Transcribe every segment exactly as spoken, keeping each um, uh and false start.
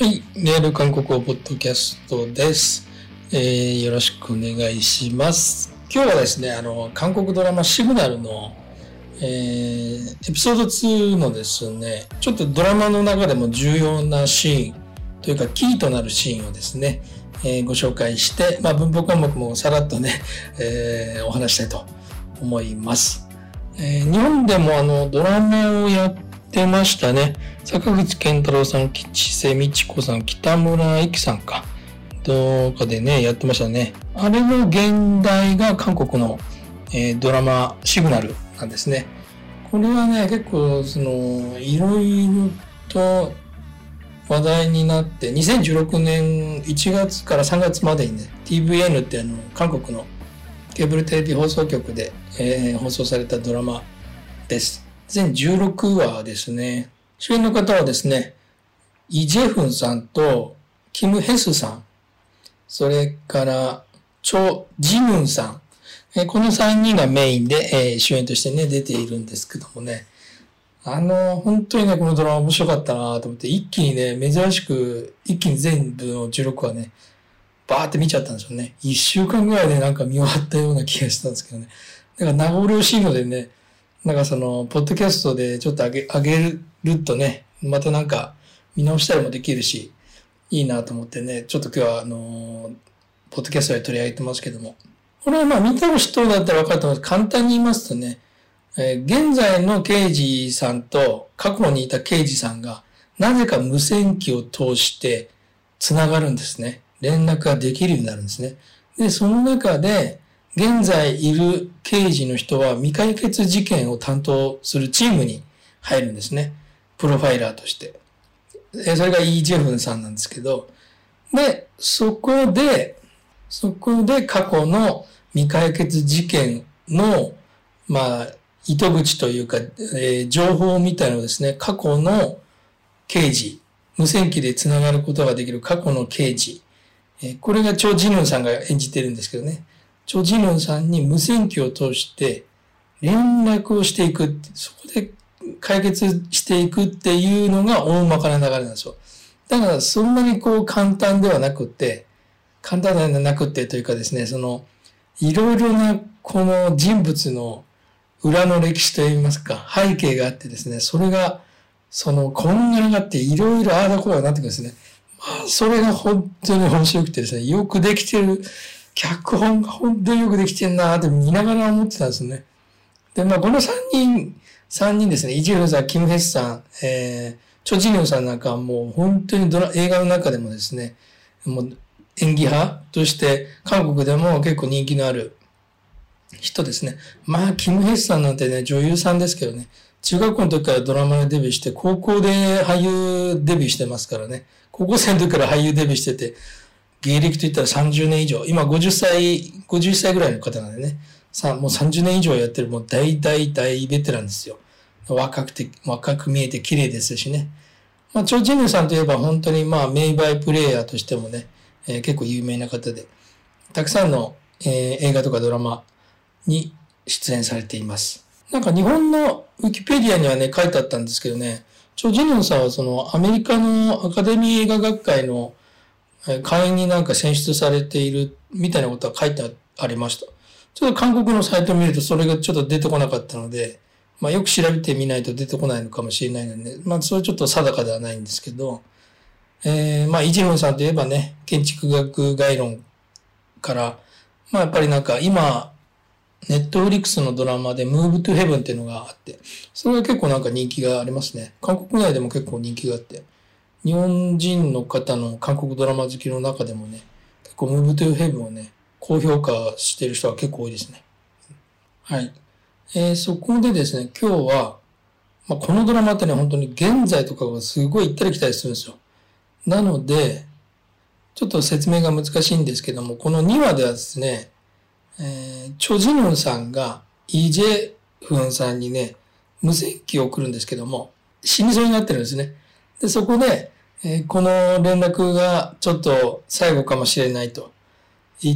はい、リアル韓国語ポッドキャストです、えー。よろしくお願いします。今日はですね、あの韓国ドラマシグナルの、えー、エピソードツーのですね、ちょっとドラマの中でも重要なシーンというかキーとなるシーンをですね、えー、ご紹介して、まあ、文法項目もさらっとね、えー、お話したいと思います。えー、日本でもあのドラマをやってましたね。坂口健太郎さん、吉瀬美智子さん、北村恵紀さんか。どうかでね、やってましたね。あれの現代が韓国の、えー、ドラマシグナルなんですね。これはね、結構、その、いろいろと話題になって、にせんじゅうろくねんいちがつからさんがつまでにね、ティーブイエヌ ってあの、韓国のケーブルテレビ放送局で、えー、放送されたドラマです。全じゅうろくわですね。主演の方はですね、イ・ジェフンさんとキム・ヘスさん、それからチョ・ジムンさん、このさんにんがメインで主演としてね、出ているんですけどもね、あの、本当にね、このドラマ面白かったなと思って、一気にね、珍しく、一気に全部のじゅうろくわね、バーって見ちゃったんですよね。一週間ぐらいでなんか見終わったような気がしたんですけどね。だから名残惜しいのでね、なんかその、ポッドキャストでちょっと上げ、上げるとね、またなんか見直したりもできるし、いいなと思ってね、ちょっと今日はあの、ポッドキャストで取り上げてますけども。これはまあ見てる人だったら分かると思います。簡単に言いますとね、えー、現在の刑事さんと過去にいた刑事さんが、なぜか無線機を通して繋がるんですね。連絡ができるようになるんですね。で、その中で、現在いる刑事の人は未解決事件を担当するチームに入るんですね。プロファイラーとして。それがイ・ジェフンさんなんですけど。で、そこで、そこで過去の未解決事件の、まあ、糸口というか、えー、情報みたいなのをですね、過去の刑事、無線機で繋がることができる過去の刑事、えー、これがチョ・ジヌンさんが演じてるんですけどね。チョ・ジヌンさんに無線機を通して連絡をしていく。そこで解決していくっていうのが大まかな流れなんですよ。だからそんなにこう簡単ではなくて、簡単ではなくてというかですね、そのいろいろなこの人物の裏の歴史といいますか、背景があってですね、それがそのこんがらがっていろいろああだこうだなってくるんですね。まあ、それが本当に面白くてですね、よくできてる。脚本が本当によくできてんなーって見ながら思ってたんですね。で、まあ、このさんにん、さんにんですね。イ・ジェフンさん、キム・ヘスさん、えー、チョ・ジニョンさんなんかはもう本当にドラ、映画の中でもですね、もう演技派として韓国でも結構人気のある人ですね。まあ、キム・ヘスさんなんてね、女優さんですけどね、中学校の時からドラマでデビューして、高校で俳優デビューしてますからね。高校生の時から俳優デビューしてて、芸歴といったらさんじゅうねん以上。今ごじゅっさい、ごじゅっさいぐらいの方なんでね。さ、もうさんじゅうねん以上やってる、もう大大大ベテランですよ。若くて、若く見えて綺麗ですしね。まあ、チョ・ジヌさんといえば本当にまあ、名バイプレイヤーとしてもね、えー、結構有名な方で、たくさんの、えー、映画とかドラマに出演されています。なんか日本のウィキペディアにはね、書いてあったんですけどね、チョ・ジヌさんはそのアメリカのアカデミー映画学会の会員になんか選出されているみたいなことは書いてありました。ちょっと韓国のサイトを見るとそれがちょっと出てこなかったので、まあよく調べてみないと出てこないのかもしれないので、まあそれはちょっと定かではないんですけど、えー、まあイ・ジェフンさんといえばね、建築学概論から、まあやっぱりなんか今、ネットフリックスのドラマで Move to Heaven っていうのがあって、それは結構なんか人気がありますね。韓国内でも結構人気があって、日本人の方の韓国ドラマ好きの中でもね、結構 Move to Heaven をね、高評価してる人は結構多いですね。はい。えー、そこでですね、今日は、まあ、このドラマってね、本当に現在とかがすごい行ったり来たりするんですよ。なので、ちょっと説明が難しいんですけども、このにわではですね、えー、チョ・ジヌンさんがイ・ジェフンさんにね、無線機を送るんですけども、死にそうになってるんですね。で、そこで、えー、この連絡がちょっと最後かもしれないと言って、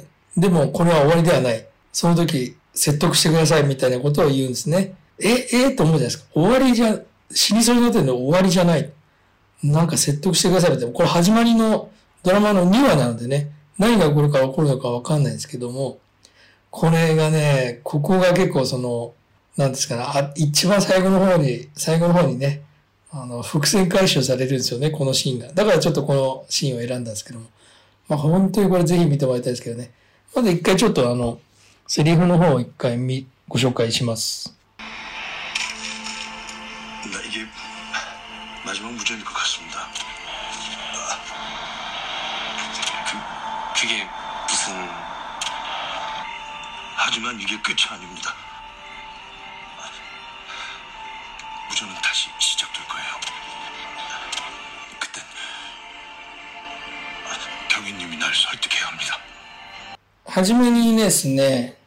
でもこれは終わりではない。その時説得してくださいみたいなことを言うんですね。え、えー、と思うじゃないですか。終わりじゃ、死にそうになってるの終わりじゃない。 なんか説得してくださいって、これ始まりのドラマのにわなのでね、何が起こるか起こるのかわかんないんですけども、これがね、ここが結構その、なんですかね、あ一番最後の方に、最後の方にね、あの、伏線回収されるんですよね、このシーンが。だからちょっとこのシーンを選んだんですけども。まあ本当にこれぜひ見てもらいたいですけどね。まず一回ちょっとあの、セリフの方を一回みご紹介します。 이게 마지막 무전일 것 같습니다. 그, 그게 무슨... 하지만 이게 끝이 아닙니다. 무전은 다시 시작될 거예요. 그땐 경위님이 날 설득해야 합니다. はじめにですね、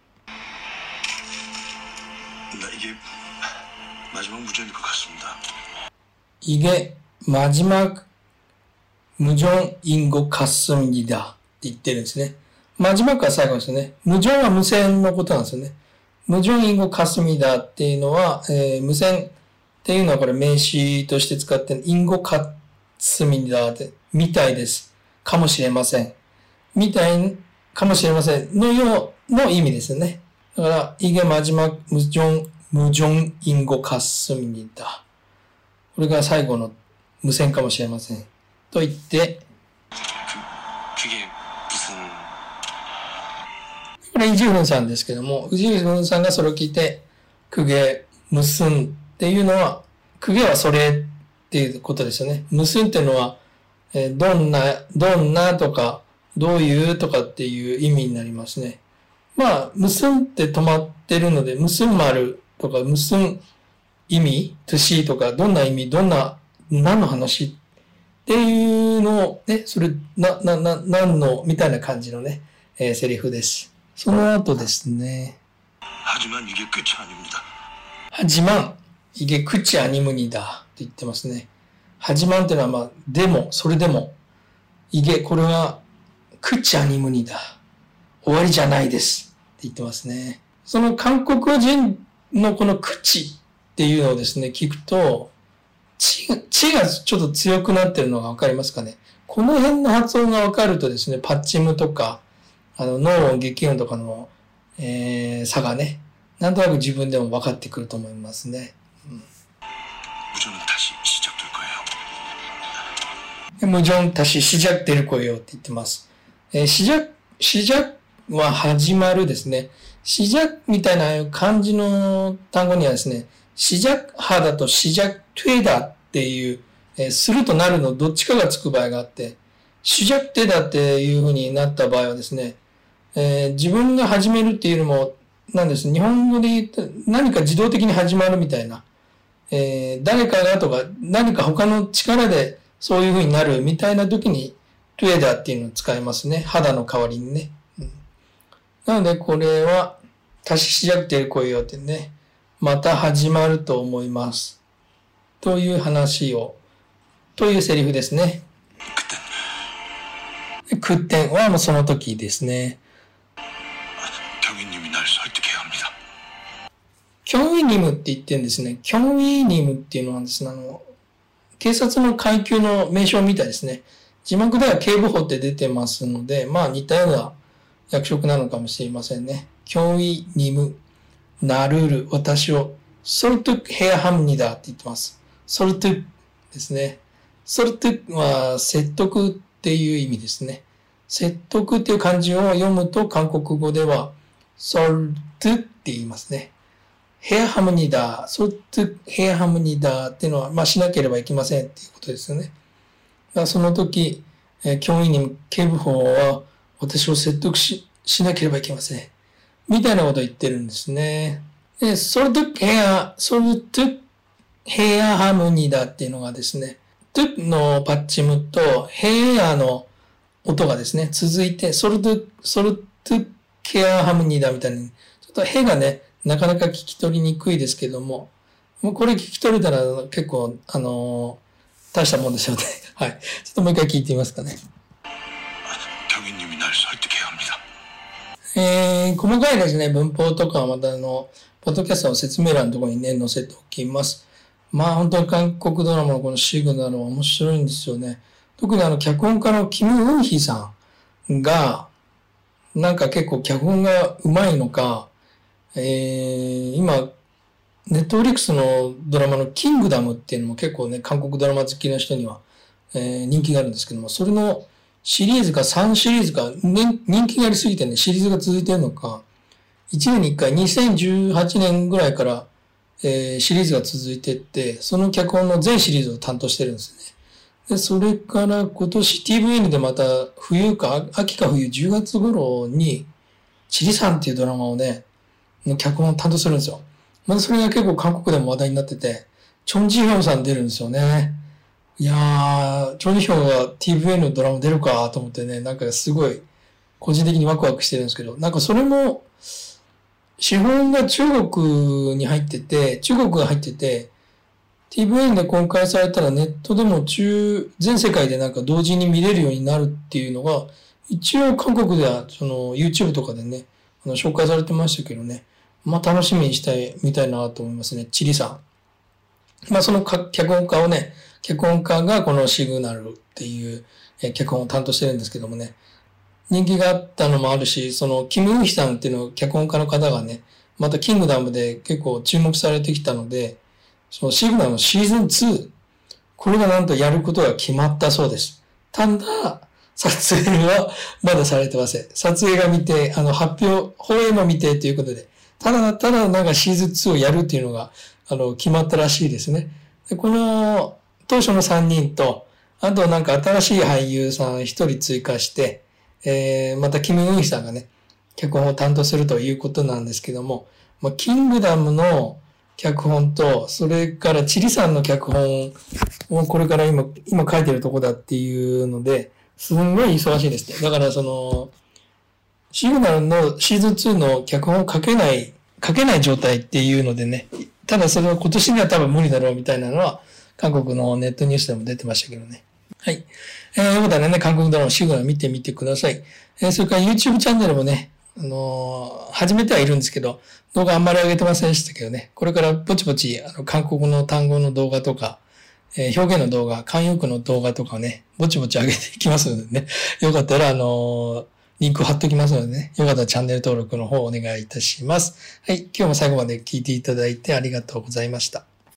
이게 마지막 무전일 것 같습니다. 이게 마지막 무전인 것 같습니다. って言ってるんですね。マジマックは最後ですね。無常は無線のことなんですよね。無常因果霞だっていうのは、えー、無線っていうのはこれ名詞として使ってる因果霞だって、みたいです。かもしれません。みたいかもしれませんのようの意味ですよね。だから、이게 마지막無常、無常因果霞だ。これが最後の無線かもしれません。と言って、これ、イジフンさんですけども、イジフンさんがそれを聞いて、クゲ、ムスンっていうのは、クゲはそれっていうことですよね。ムスンっていうのは、えー、どんな、どんなとか、どういうとかっていう意味になりますね。まあ、ムスンって止まってるので、ムスン丸とか、ムスン意味、トゥシーとか、どんな意味、どんな、何の話っていうのを、ね、それ、な、な、な、何の、みたいな感じのね、えー、セリフです。その後ですね。 하지만 이게 끝이 아닙니다. 하지만 이게 끝이 아니문이다って言ってますね。하지만ってのはまあ、でも、それでも、이게これは끝이 아니문이다。終わりじゃないですって言ってますね。その韓国人のこの口っていうのをですね、聞くと、地が、地がちょっと強くなってるのがわかりますかね。この辺の発音がわかるとですね、パッチムとか、あの、脳音、激音とかの、えー、差がね、なんとなく自分でも分かってくると思いますね。うん。無常다시 시작될 거예요って言ってます。えー、시작、시작は始まるですね。시작みたいな漢字の単語にはですね、시작派だと시작 되다っていう、えー、するとなるのどっちかがつく場合があって、시작 되다っていう風になった場合はですね、えー、自分が始めるっていうのも、なんです。日本語で言うと何か自動的に始まるみたいな、えー、誰かがとか何か他の力でそういう風になるみたいな時に、トゥエダっていうのを使いますね。肌の代わりにね。うん、なので、これは、足ししじゃくてる声よってね、また始まると思います。という話を、というセリフですね。屈点はもうその時ですね。キョンウィニムって言ってるんですね。キョンウィニムっていうのはですね、あの、警察の階級の名称みたいですね。字幕では警部補って出てますので、まあ似たような役職なのかもしれませんね。キョンウィニム、ナルール、私を、ソルトゥクヘアハムニダって言ってます。ソルトゥクですね。ソルトゥクは説得っていう意味ですね。説得っていう漢字を読むと韓国語では、ソルトゥクって言いますね。ヘアハムニダー、ソルトゥヘアハムニダーっていうのは、まあ、しなければいけませんっていうことですよね。だからその時、えー、教員に警部補は、私を説得し、しなければいけません。みたいなことを言ってるんですね。で、ソルトゥヘア、ソルトゥヘアハムニダーっていうのがですね、トゥのパッチムとヘアの音がですね、続いて、ソルトゥ、ソルトゥヘアハムニダーみたいに、ちょっとヘがね、なかなか聞き取りにくいですけども、もうこれ聞き取れたら結構、あのー、大したもんですよね。はい。ちょっともう一回聞いてみますかね。えー、細かいですね、文法とかはまたあの、ポッドキャストの説明欄のところにね、載せておきます。 まあ本当に韓国ドラマのこのシグナルは面白いんですよね。特にあの脚本家のキム・ウンヒさんが、なんか結構脚本が上手いのか、えー、今、ネットフリックスのドラマのキングダムっていうのも結構ね、韓国ドラマ好きな人には、えー、人気があるんですけども、それのシリーズがさんシリーズか、ね、人気がありすぎてね、シリーズが続いてるのか、いちねんにいっかい、にせんじゅうはちねんぐらいから、えー、シリーズが続いていって、その脚本の全シリーズを担当してるんですね。で、それから今年 ティーブイエヌ でまた冬か、秋か冬じゅうがつ頃に、チリさんっていうドラマをね、の脚本を担当するんですよ。まあそれが結構韓国でも話題になってて、チョン・ジヒョンさん出るんですよね。いやー、チョン・ジヒョンが ティーブイエヌ のドラマ出るかと思ってね、なんかすごい個人的にワクワクしてるんですけど、なんかそれも、資本が中国に入ってて、中国が入ってて、ティーブイエヌ で公開されたらネットでも中、全世界でなんか同時に見れるようになるっていうのが、一応韓国ではその YouTube とかでね、あの紹介されてましたけどね、まあ楽しみにしたい、みたいなと思いますね。チリさん。まあその脚本家をね、脚本家がこのシグナルっていう脚本を担当してるんですけどもね、人気があったのもあるし、そのキム・ウンヒさんっていうの脚本家の方がね、またキングダムで結構注目されてきたので、そのシグナルのシーズンツー、これがなんとやることが決まったそうです。ただ、撮影はまだされてません。撮影が未定、あの発表、放映も未定ということで、ただ、ただなんかシーズンツーをやるっていうのが、あの、決まったらしいですね。でこの、当初のさんにんと、あとなんか新しい俳優さんひとり追加して、えー、またキム・ウンヒさんがね、脚本を担当するということなんですけども、まあ、キングダムの脚本と、それからチリさんの脚本をこれから今、今書いてるとこだっていうので、すんごい忙しいですね。だからその、シグナルのシーズンツーの脚本を書けない、書けない状態っていうのでね、ただそれは今年には多分無理だろうみたいなのは、韓国のネットニュースでも出てましたけどね。はい。えー、よかったらね、韓国ドラマシグナル見てみてください。えー、それから YouTube チャンネルもね、あのー、始めてはいるんですけど、動画あんまり上げてませんでしたけどね、これからぼちぼち、あの、韓国の単語の動画とか、えー、表現の動画、慣用句の動画とかね、ぼちぼち上げていきますのでね、よかったら、あのー、リンク貼っておきますのでね、よかったらチャンネル登録の方お願いいたします。はい、今日も最後まで聞いていただいてありがとうございました。